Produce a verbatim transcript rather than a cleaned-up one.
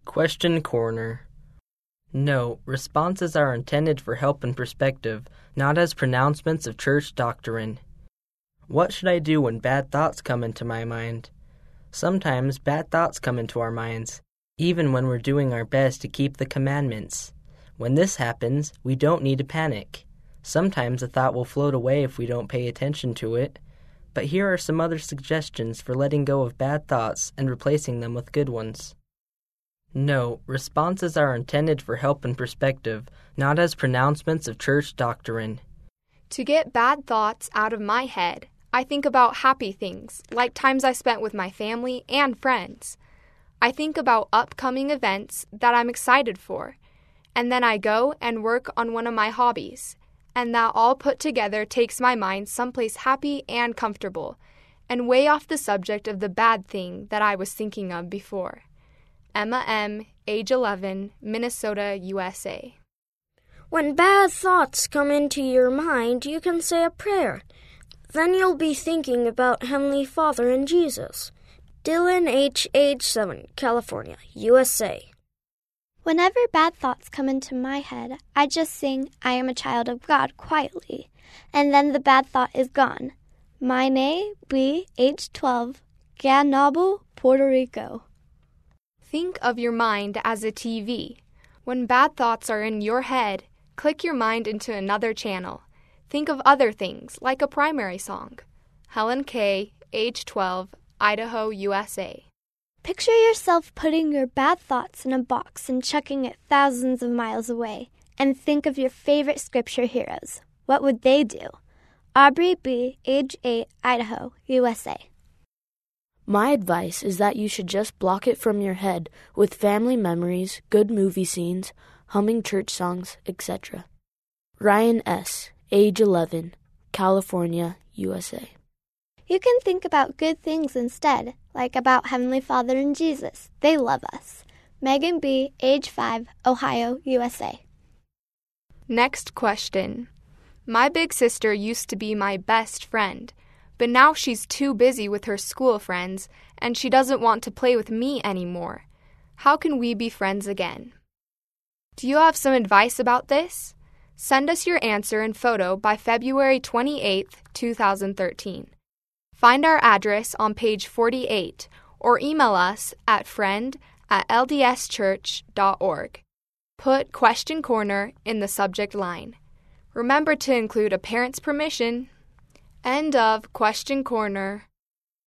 Question Corner. Note, responses are intended for help and perspective, not as pronouncements of church doctrine. What should I do when bad thoughts come into my mind? Sometimes bad thoughts come into our minds, even when we're doing our best to keep the commandments. When this happens, we don't need to panic. Sometimes a thought will float away if we don't pay attention to it. But here are some other suggestions for letting go of bad thoughts and replacing them with good ones. Note, responses are intended for help and perspective, not as pronouncements of church doctrine. To get bad thoughts out of my head, I think about happy things, like times I spent with my family and friends. I think about upcoming events that I'm excited for, and then I go and work on one of my hobbies, and that all put together takes my mind someplace happy and comfortable, and way off the subject of the bad thing that I was thinking of before. Emma M., age eleven, Minnesota, U S A. When bad thoughts come into your mind, you can say a prayer. Then you'll be thinking about Heavenly Father and Jesus. Dylan H., age seven, California, U S A. Whenever bad thoughts come into my head, I just sing, I am a child of God, quietly, and then the bad thought is gone. Mine B., age twelve, Ganabo, Puerto Rico. Think of your mind as a T V. When bad thoughts are in your head, click your mind into another channel. Think of other things, like a primary song. Helen K., age twelve, Idaho, U S A. Picture yourself putting your bad thoughts in a box and chucking it thousands of miles away, and think of your favorite scripture heroes. What would they do? Aubrey B., age eight, Idaho, U S A. My advice is that you should just block it from your head with family memories, good movie scenes, humming church songs, et cetera. Ryan S., age eleven, California, U S A. You can think about good things instead, like about Heavenly Father and Jesus. They love us. Megan B., age five, Ohio, U S A. Next question. My big sister used to be my best friend, but now she's too busy with her school friends, and she doesn't want to play with me anymore. How can we be friends again? Do you have some advice about this? Send us your answer and photo by February twenty-eighth, twenty thirteen. Find our address on page forty-eight or email us at friend at l d s church dot org. Put Question Corner in the subject line. Remember to include a parent's permission. End of Question Corner.